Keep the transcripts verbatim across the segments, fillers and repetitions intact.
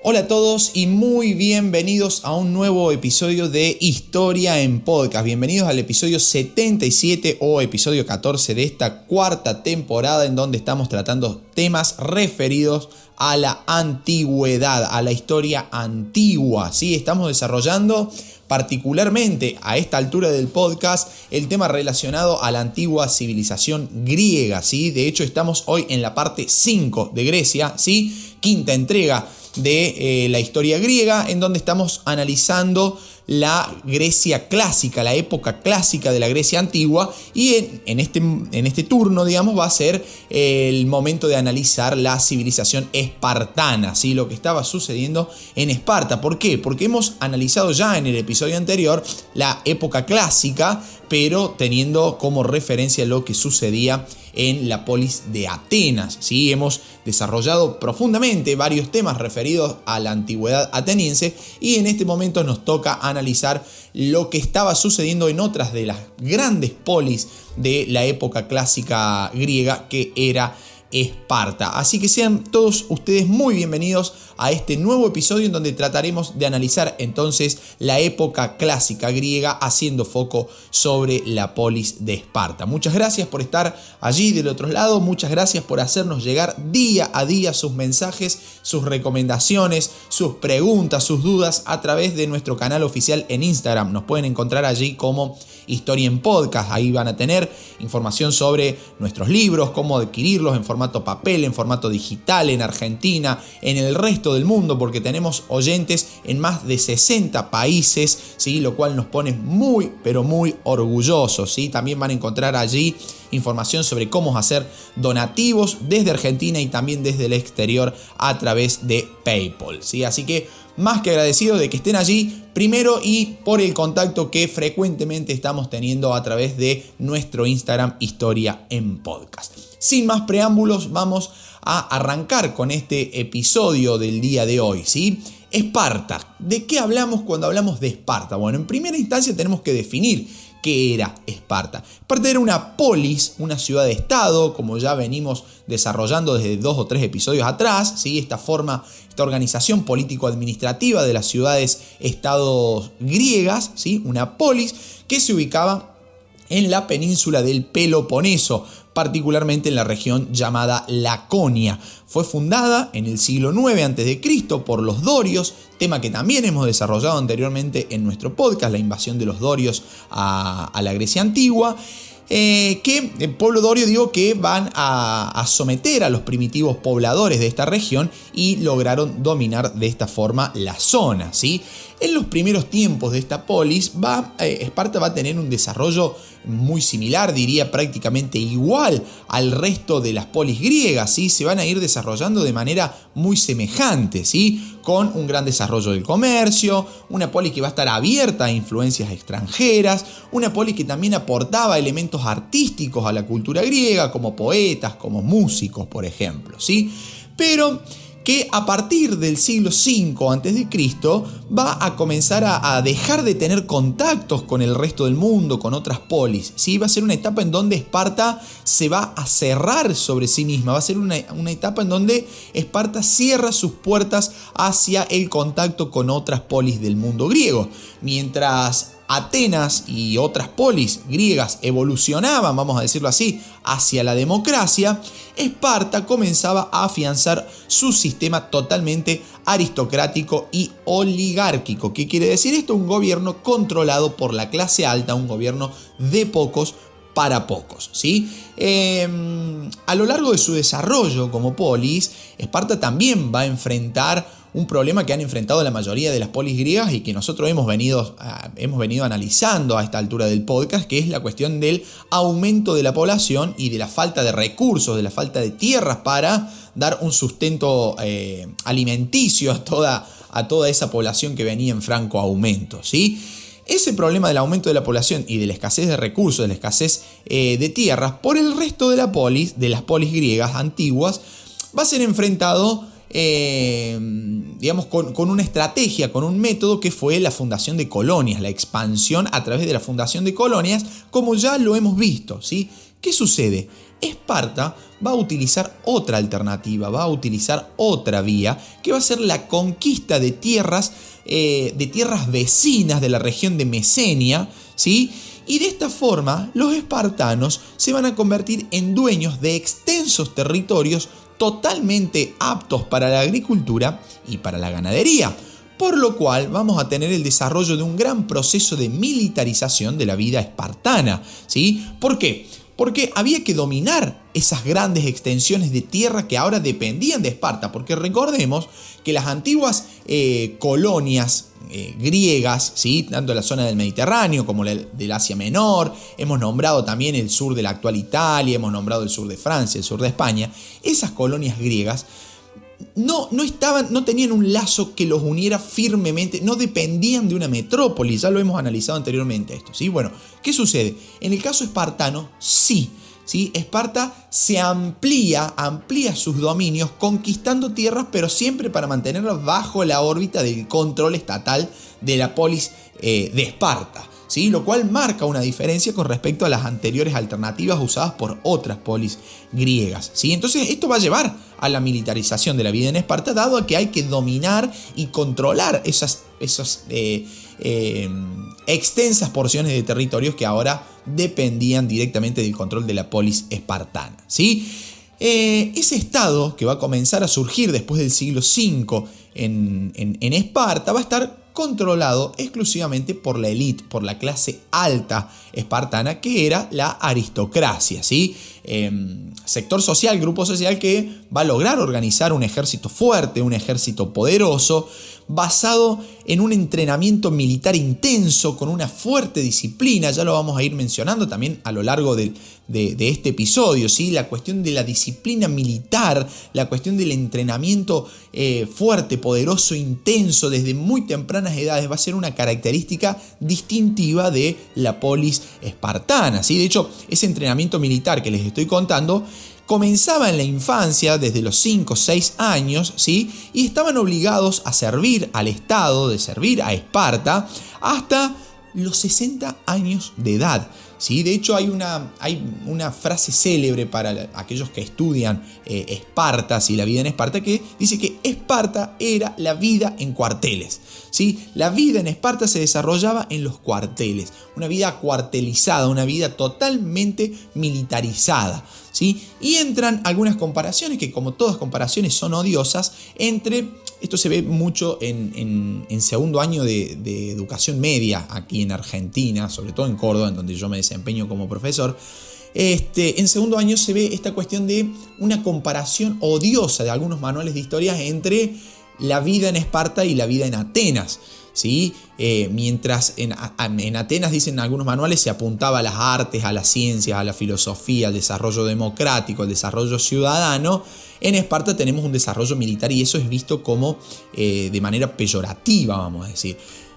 Hola a todos y muy bienvenidos a un nuevo episodio de Historia en Podcast. Bienvenidos al episodio setenta y siete o episodio catorce de esta cuarta temporada en donde estamos tratando temas referidos a la antigüedad, a la historia antigua. ¿Sí? Estamos desarrollando particularmente a esta altura del podcast el tema relacionado a la antigua civilización griega. ¿Sí? De hecho estamos hoy en la parte cinco de Grecia, ¿sí? Quinta entrega de eh, la historia griega, en donde estamos analizando la Grecia clásica, la época clásica de la Grecia antigua, y en, en, este, en este turno, digamos, va a ser el momento de analizar la civilización espartana, ¿sí? Lo que estaba sucediendo en Esparta. ¿Por qué? Porque hemos analizado ya en el episodio anterior la época clásica, pero teniendo como referencia lo que sucedía en la polis de Atenas, ¿sí? Hemos desarrollado profundamente varios temas referidos a la antigüedad ateniense y en este momento nos toca analizar lo que estaba sucediendo en otras de las grandes polis de la época clásica griega, que era Esparta. Así que sean todos ustedes muy bienvenidos a este nuevo episodio en donde trataremos de analizar entonces la época clásica griega, haciendo foco sobre la polis de Esparta. Muchas gracias por estar allí del otro lado, muchas gracias por hacernos llegar día a día sus mensajes, sus recomendaciones, sus preguntas, sus dudas a través de nuestro canal oficial en Instagram. Nos pueden encontrar allí como Historia en Podcast. Ahí van a tener información sobre nuestros libros, cómo adquirirlos en formato papel, en formato digital, en Argentina, en el resto del mundo, porque tenemos oyentes en más de sesenta países, ¿sí? Lo cual nos pone muy, pero muy orgullosos, ¿sí? También van a encontrar allí información sobre cómo hacer donativos desde Argentina y también desde el exterior a través de PayPal, ¿sí? Así que más que agradecido de que estén allí, primero, y por el contacto que frecuentemente estamos teniendo a través de nuestro Instagram Historia en Podcast. Sin más preámbulos, vamos a arrancar con este episodio del día de hoy, ¿sí? Esparta. ¿De qué hablamos cuando hablamos de Esparta? Bueno, en primera instancia tenemos que definir qué era Esparta. Esparta era una polis, una ciudad de estado, como ya venimos desarrollando desde dos o tres episodios atrás, ¿sí? Esta forma, esta organización político-administrativa de las ciudades-estados griegas, ¿sí? Una polis que se ubicaba en la península del Peloponeso, particularmente en la región llamada Laconia. Fue fundada en el siglo nueve antes de Cristo por los dorios, tema que también hemos desarrollado anteriormente en nuestro podcast, la invasión de los dorios a, a la Grecia antigua. Eh, que el pueblo dorio, digo, que van a, a someter a los primitivos pobladores de esta región y lograron dominar de esta forma la zona, ¿sí? En los primeros tiempos de esta polis, va, eh, Esparta va a tener un desarrollo muy similar, diría prácticamente igual al resto de las polis griegas, ¿sí? Se van a ir desarrollando de manera muy semejante, ¿sí? Con un gran desarrollo del comercio, una polis que va a estar abierta a influencias extranjeras, una polis que también aportaba elementos artísticos a la cultura griega, como poetas, como músicos, por ejemplo, ¿sí? Pero que a partir del siglo cinco antes de Cristo va a comenzar a, a dejar de tener contactos con el resto del mundo, con otras polis, ¿sí? Va a ser una etapa en donde Esparta se va a cerrar sobre sí misma, va a ser una, una etapa en donde Esparta cierra sus puertas hacia el contacto con otras polis del mundo griego. Mientras Atenas y otras polis griegas evolucionaban, vamos a decirlo así, hacia la democracia, Esparta comenzaba a afianzar su sistema totalmente aristocrático y oligárquico. ¿Qué quiere decir esto? Un gobierno controlado por la clase alta, un gobierno de pocos para pocos, ¿sí? Eh, a lo largo de su desarrollo como polis, Esparta también va a enfrentar un problema que han enfrentado la mayoría de las polis griegas y que nosotros hemos venido, uh, hemos venido analizando a esta altura del podcast, que es la cuestión del aumento de la población y de la falta de recursos, de la falta de tierras para dar un sustento eh, alimenticio a toda, a toda esa población que venía en franco aumento, ¿sí? Ese problema del aumento de la población y de la escasez de recursos, de la escasez eh, de tierras por el resto de la polis, de las polis griegas antiguas, va a ser enfrentado Eh, digamos, con, con una estrategia, con un método que fue la fundación de colonias, la expansión a través de la fundación de colonias, como ya lo hemos visto, ¿sí? ¿Qué sucede? Esparta va a utilizar otra alternativa, va a utilizar otra vía, que va a ser la conquista de tierras, eh, de tierras vecinas de la región de Mesenia, ¿sí? Y de esta forma los espartanos se van a convertir en dueños de extensos territorios totalmente aptos para la agricultura y para la ganadería, por lo cual vamos a tener el desarrollo de un gran proceso de militarización de la vida espartana, ¿sí? ¿Por qué? Porque había que dominar esas grandes extensiones de tierra que ahora dependían de Esparta, porque recordemos que las antiguas eh, colonias eh, griegas, ¿sí? Tanto en la zona del Mediterráneo como la del Asia Menor, hemos nombrado también el sur de la actual Italia, hemos nombrado el sur de Francia, el sur de España, esas colonias griegas No, no, estaban, no tenían un lazo que los uniera firmemente, no dependían de una metrópoli, ya lo hemos analizado anteriormente esto, ¿sí? Bueno, ¿qué sucede? En el caso espartano, sí, ¿sí? Esparta se amplía, amplía sus dominios conquistando tierras, pero siempre para mantenerlas bajo la órbita del control estatal de la polis eh, de Esparta, ¿sí? Lo cual marca una diferencia con respecto a las anteriores alternativas usadas por otras polis griegas, ¿sí? Entonces esto va a llevar a la militarización de la vida en Esparta, dado a que hay que dominar y controlar esas, esas eh, eh, extensas porciones de territorios que ahora dependían directamente del control de la polis espartana, ¿sí? Eh, ese estado que va a comenzar a surgir después del siglo cinco en, en, en Esparta va a estar controlado exclusivamente por la élite, por la clase alta espartana, que era la aristocracia, ¿sí? Eh, sector social, grupo social que va a lograr organizar un ejército fuerte, un ejército poderoso, basado en un entrenamiento militar intenso, con una fuerte disciplina. Ya lo vamos a ir mencionando también a lo largo de, de, de este episodio, ¿sí? La cuestión de la disciplina militar, la cuestión del entrenamiento eh, fuerte, poderoso, intenso, desde muy tempranas edades, va a ser una característica distintiva de la polis espartana, ¿sí? De hecho, ese entrenamiento militar que les estoy contando comenzaba en la infancia, desde los cinco o seis años, ¿sí? Y estaban obligados a servir al Estado, de servir a Esparta, hasta los sesenta años de edad, ¿sí? De hecho, hay una, hay una frase célebre para aquellos que estudian eh, Esparta, ¿sí? La vida en Esparta, que dice que Esparta era la vida en cuarteles, ¿sí? La vida en Esparta se desarrollaba en los cuarteles, una vida cuartelizada, una vida totalmente militarizada, ¿sí? Y entran algunas comparaciones que, como todas comparaciones, son odiosas entre... Esto se ve mucho en, en, en segundo año de, de educación media aquí en Argentina, sobre todo en Córdoba, en donde yo me desempeño como profesor. Este, en segundo año se ve esta cuestión de una comparación odiosa de algunos manuales de historia entre la vida en Esparta y la vida en Atenas, ¿sí? Eh, mientras en, en Atenas, dicen algunos manuales, se apuntaba a las artes, a las ciencias, a la filosofía, al desarrollo democrático, al desarrollo ciudadano, en Esparta tenemos un desarrollo militar y eso es visto como eh, de manera peyorativa, vamos a decir.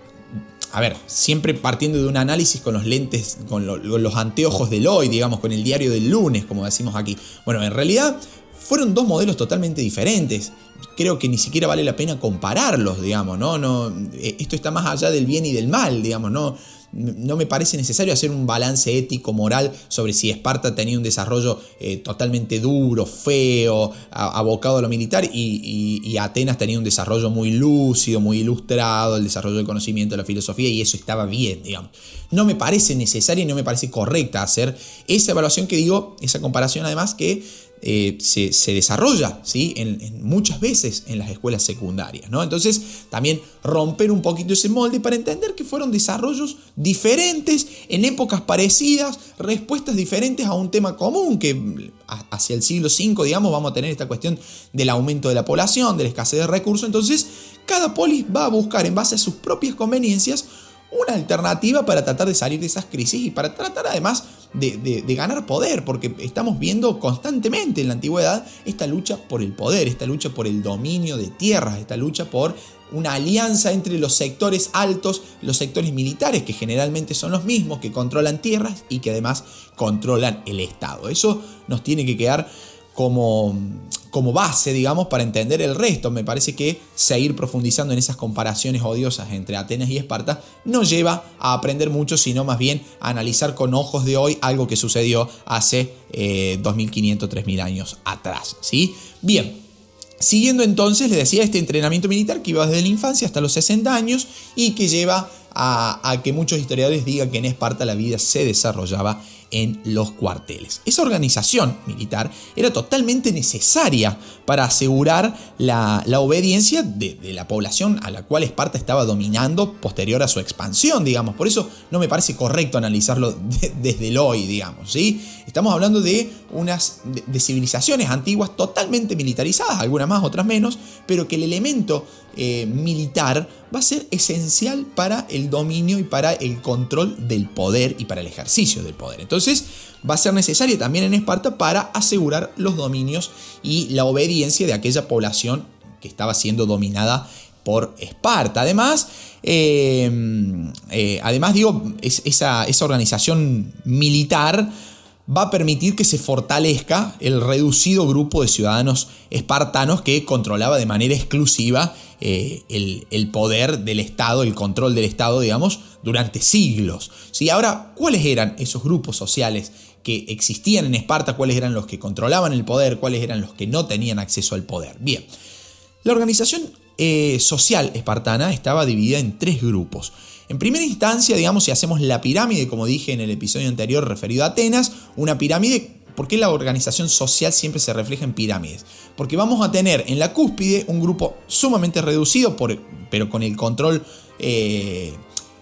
A ver, siempre partiendo de un análisis con los lentes, con lo, los anteojos del hoy, digamos, con el diario del lunes, como decimos aquí. Bueno, en realidad fueron dos modelos totalmente diferentes. Creo que ni siquiera vale la pena compararlos, digamos, ¿no? No, esto está más allá del bien y del mal, digamos, ¿no? No me parece necesario hacer un balance ético, moral, sobre si Esparta tenía un desarrollo eh, totalmente duro, feo, a, abocado a lo militar, y, y, y Atenas tenía un desarrollo muy lúcido, muy ilustrado, el desarrollo del conocimiento, de la filosofía, y eso estaba bien, digamos. No me parece necesaria y no me parece correcta hacer esa evaluación que digo, esa comparación además que Eh, se, se desarrolla, ¿sí? en, en muchas veces en las escuelas secundarias, ¿no? Entonces también romper un poquito ese molde para entender que fueron desarrollos diferentes en épocas parecidas, respuestas diferentes a un tema común, que hacia el siglo cinco, digamos, vamos a tener esta cuestión del aumento de la población, de la escasez de recursos. Entonces cada polis va a buscar, en base a sus propias conveniencias, una alternativa para tratar de salir de esas crisis y para tratar además de, de, de ganar poder, porque estamos viendo constantemente en la antigüedad esta lucha por el poder, esta lucha por el dominio de tierras, esta lucha por una alianza entre los sectores altos, los sectores militares, que generalmente son los mismos, que controlan tierras y que además controlan el Estado. Eso nos tiene que quedar como, como base, digamos, para entender el resto. Me parece que seguir profundizando en esas comparaciones odiosas entre Atenas y Esparta no lleva a aprender mucho, sino más bien a analizar con ojos de hoy algo que sucedió hace eh, dos mil quinientos, tres mil años atrás, ¿sí? Bien, siguiendo entonces, les decía, este entrenamiento militar que iba desde la infancia hasta los sesenta años y que lleva a, a que muchos historiadores digan que en Esparta la vida se desarrollaba en los cuarteles. Esa organización militar era totalmente necesaria para asegurar la, la obediencia de, de la población a la cual Esparta estaba dominando posterior a su expansión, digamos. Por eso no me parece correcto analizarlo de, desde el hoy, digamos, ¿sí? Estamos hablando de unas de, de civilizaciones antiguas totalmente militarizadas, algunas más, otras menos, pero que el elemento eh, militar va a ser esencial para el dominio y para el control del poder y para el ejercicio del poder. Entonces va a ser necesario también en Esparta para asegurar los dominios y la obediencia de aquella población que estaba siendo dominada por Esparta. Además, eh, eh, además digo, es, esa, esa organización militar va a permitir que se fortalezca el reducido grupo de ciudadanos espartanos que controlaba de manera exclusiva eh, el, el poder del Estado, el control del Estado, digamos, durante siglos. ¿Sí? Ahora, ¿cuáles eran esos grupos sociales que existían en Esparta? ¿Cuáles eran los que controlaban el poder? ¿Cuáles eran los que no tenían acceso al poder? Bien, la organización eh, social espartana estaba dividida en tres grupos. En primera instancia, digamos, si hacemos la pirámide, como dije en el episodio anterior referido a Atenas, una pirámide, ¿por qué la organización social siempre se refleja en pirámides? Porque vamos a tener en la cúspide un grupo sumamente reducido, por, pero con el control, eh,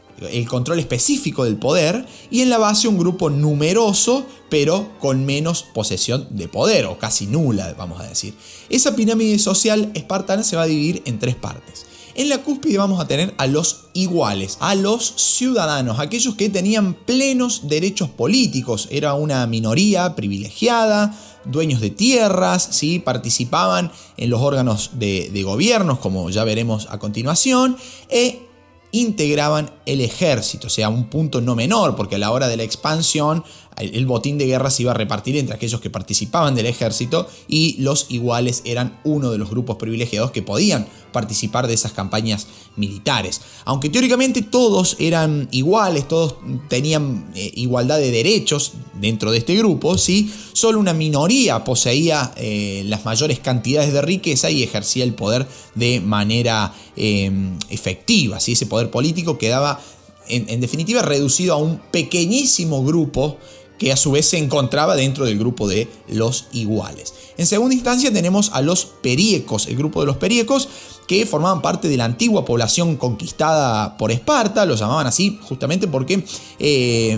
el control específico del poder, y en la base un grupo numeroso, pero con menos posesión de poder, o casi nula, vamos a decir. Esa pirámide social espartana se va a dividir en tres partes. En la cúspide vamos a tener a los iguales, a los ciudadanos, aquellos que tenían plenos derechos políticos. Era una minoría privilegiada, dueños de tierras, ¿sí? Participaban en los órganos de, de gobiernos, como ya veremos a continuación, e integraban el ejército, o sea, un punto no menor, porque a la hora de la expansión el botín de guerra se iba a repartir entre aquellos que participaban del ejército, y los iguales eran uno de los grupos privilegiados que podían participar de esas campañas militares. Aunque teóricamente todos eran iguales, todos tenían eh, igualdad de derechos dentro de este grupo, ¿sí? Solo una minoría poseía eh, las mayores cantidades de riqueza y ejercía el poder de manera eh, efectiva, ¿sí? Ese poder político quedaba en, en definitiva reducido a un pequeñísimo grupo que a su vez se encontraba dentro del grupo de los iguales. En segunda instancia tenemos a los periecos, el grupo de los periecos, que formaban parte de la antigua población conquistada por Esparta. Los llamaban así justamente porque eh,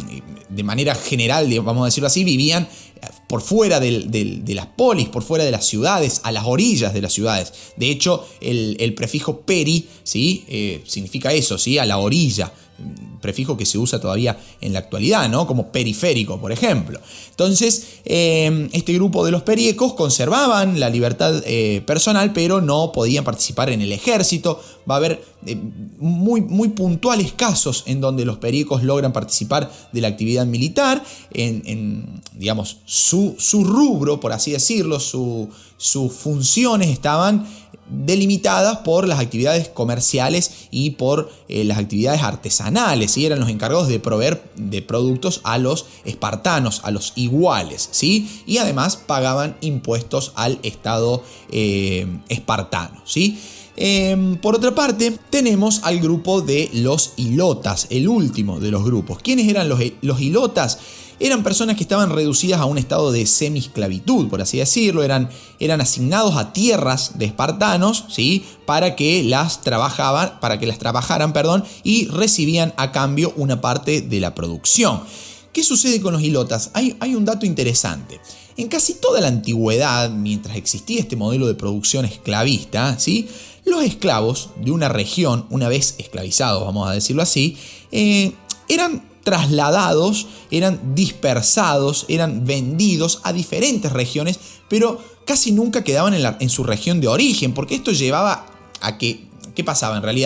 de manera general, vamos a decirlo así, vivían por fuera del, del, de las polis, por fuera de las ciudades, a las orillas de las ciudades. De hecho, el, el prefijo peri, ¿sí? eh, significa eso, ¿sí? A la orilla. Prefijo que se usa todavía en la actualidad, ¿no? Como periférico, por ejemplo. Entonces, eh, este grupo de los periecos conservaban la libertad eh, personal, pero no podían participar en el ejército. Va a haber eh, muy, muy puntuales casos en donde los periecos logran participar de la actividad militar, en, en digamos, su, su rubro, por así decirlo, su, sus funciones estaban delimitadas por las actividades comerciales y por eh, las actividades artesanales, ¿sí? Eran los encargados de proveer de productos a los espartanos, a los iguales, ¿sí? Y además pagaban impuestos al Estado eh, espartano, ¿sí? Eh, por otra parte, tenemos al grupo de los hilotas, el último de los grupos. ¿Quiénes eran los, los hilotas? Eran personas que estaban reducidas a un estado de semi-esclavitud, por así decirlo. Eran, eran asignados a tierras de espartanos, ¿sí? Para que las trabajaban, para que las trabajaran, perdón, y recibían a cambio una parte de la producción. ¿Qué sucede con los hilotas? Hay, hay un dato interesante. En casi toda la antigüedad, mientras existía este modelo de producción esclavista, ¿sí? Los esclavos de una región, una vez esclavizados, vamos a decirlo así, eh, eran trasladados, eran dispersados, eran vendidos a diferentes regiones, pero casi nunca quedaban en, la, en su región de origen, porque esto llevaba a que, ¿qué pasaba en realidad?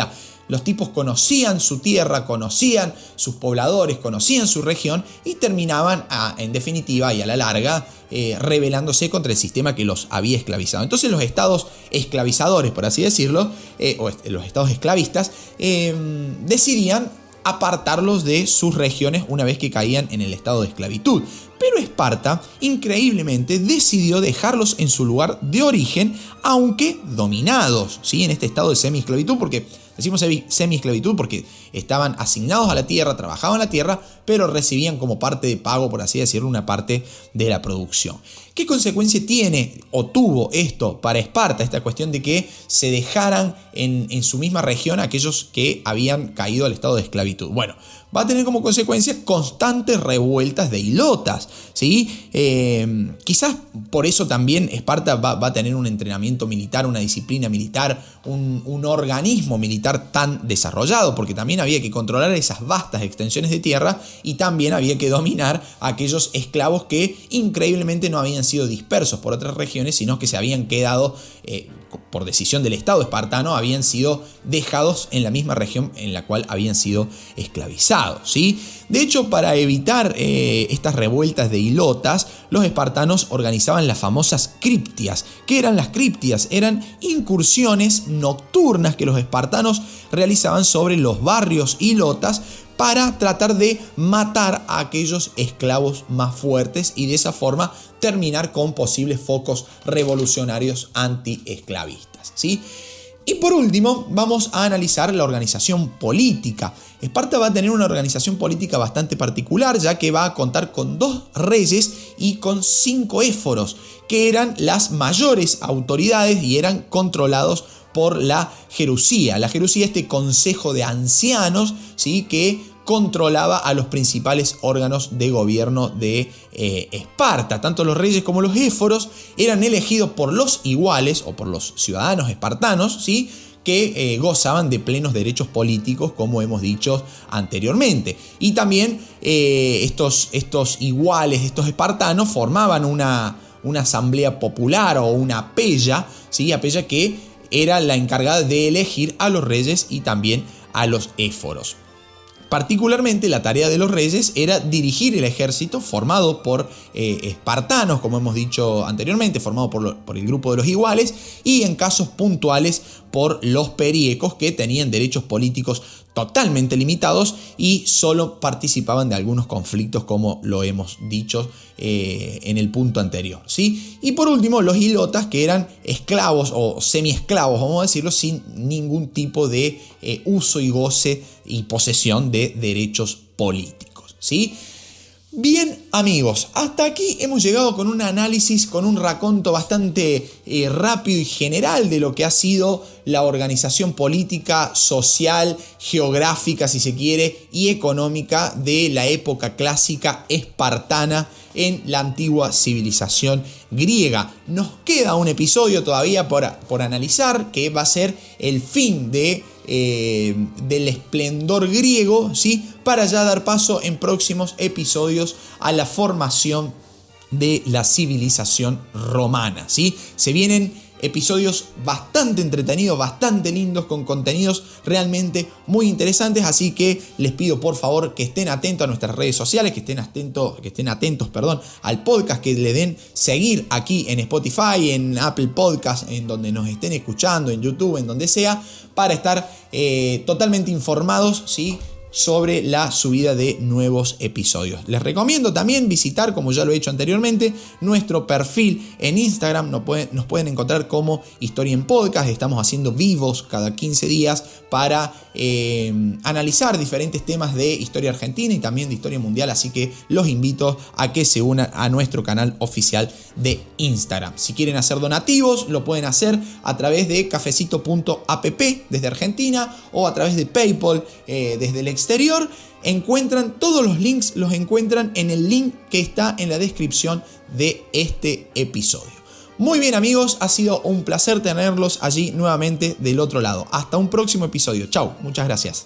los tipos conocían su tierra, conocían sus pobladores, conocían su región y terminaban, a, en definitiva y a la larga, eh, rebelándose contra el sistema que los había esclavizado. Entonces los estados esclavizadores, por así decirlo, eh, o est- los estados esclavistas, eh, decidían apartarlos de sus regiones una vez que caían en el estado de esclavitud. Pero Esparta, increíblemente, decidió dejarlos en su lugar de origen, aunque dominados, ¿sí? En este estado de semi-esclavitud, porque decimos semi-esclavitud porque estaban asignados a la tierra, trabajaban la tierra, pero recibían como parte de pago, por así decirlo, una parte de la producción. ¿Qué consecuencia tiene o tuvo esto para Esparta? Esta cuestión de que se dejaran en, en su misma región aquellos que habían caído al estado de esclavitud. Bueno, va a tener como consecuencia constantes revueltas de hilotas, ¿sí? Eh, quizás por eso también Esparta va, va a tener un entrenamiento militar, una disciplina militar, un, un organismo militar tan desarrollado, porque también había que controlar esas vastas extensiones de tierra y también había que dominar a aquellos esclavos que increíblemente no habían sido dispersos por otras regiones, sino que se habían quedado, eh, por decisión del Estado espartano, habían sido dejados en la misma región en la cual habían sido esclavizados, ¿sí? De hecho, para evitar eh, estas revueltas de hilotas, los espartanos organizaban las famosas criptias. ¿Qué eran las criptias? Eran incursiones nocturnas que los espartanos realizaban sobre los barrios hilotas para tratar de matar a aquellos esclavos más fuertes y de esa forma terminar con posibles focos revolucionarios anti-esclavistas, ¿sí? Y por último, vamos a analizar la organización política. Esparta va a tener una organización política bastante particular, ya que va a contar con dos reyes y con cinco éforos, que eran las mayores autoridades y eran controlados por la Gerusía. La Gerusía, este consejo de ancianos, ¿sí?, que controlaba a los principales órganos de gobierno de eh, Esparta. Tanto los reyes como los éforos eran elegidos por los iguales o por los ciudadanos espartanos, ¿sí?, que eh, gozaban de plenos derechos políticos, como hemos dicho anteriormente. Y también eh, estos, estos iguales, estos espartanos, formaban una, una asamblea popular o una pella, ¿sí?, apella que era la encargada de elegir a los reyes y también a los éforos. Particularmente la tarea de los reyes era dirigir el ejército formado por eh, espartanos, como hemos dicho anteriormente, formado por, lo, por el grupo de los iguales, y en casos puntuales por los periecos, que tenían derechos políticos totalmente limitados y solo participaban de algunos conflictos, como lo hemos dicho eh, en el punto anterior, ¿sí? Y por último, los hilotas, que eran esclavos o semiesclavos, vamos a decirlo, sin ningún tipo de eh, uso y goce y posesión de derechos políticos, ¿sí? Bien, amigos, hasta aquí hemos llegado con un análisis, con un raconto bastante eh, rápido y general de lo que ha sido la organización política, social, geográfica, si se quiere, y económica de la época clásica espartana en la antigua civilización griega. Nos queda un episodio todavía por, por analizar, que va a ser el fin de Eh, del esplendor griego, ¿sí?, para ya dar paso en próximos episodios a la formación de la civilización romana, ¿sí? Se vienen episodios bastante entretenidos, bastante lindos, con contenidos realmente muy interesantes, así que les pido por favor que estén atentos a nuestras redes sociales, que estén atentos, que estén atentos, perdón, al podcast, que le den seguir aquí en Spotify, en Apple Podcast, en donde nos estén escuchando, en YouTube, en donde sea, para estar eh, totalmente informados, ¿sí?, sobre la subida de nuevos episodios. Les recomiendo también visitar, como ya lo he hecho anteriormente, nuestro perfil en Instagram. Nos pueden, nos pueden encontrar como Historia en Podcast. Estamos haciendo vivos cada quince días para eh, analizar diferentes temas de historia argentina y también de historia mundial, así que los invito a que se unan a nuestro canal oficial de Instagram. Si quieren hacer donativos, lo pueden hacer a través de cafecito punto app desde Argentina o a través de PayPal eh, desde el exterior. Encuentran todos los links, los encuentran en el link que está en la descripción de este episodio. Muy bien, amigos, ha sido un placer tenerlos allí nuevamente del otro lado. Hasta un próximo episodio. Chau, muchas gracias.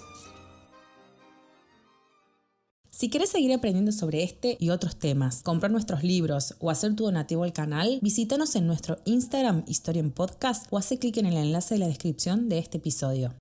Si querés seguir aprendiendo sobre este y otros temas, comprar nuestros libros o hacer tu donativo al canal, visítanos en nuestro Instagram Historia en Podcast o hace clic en el enlace de la descripción de este episodio.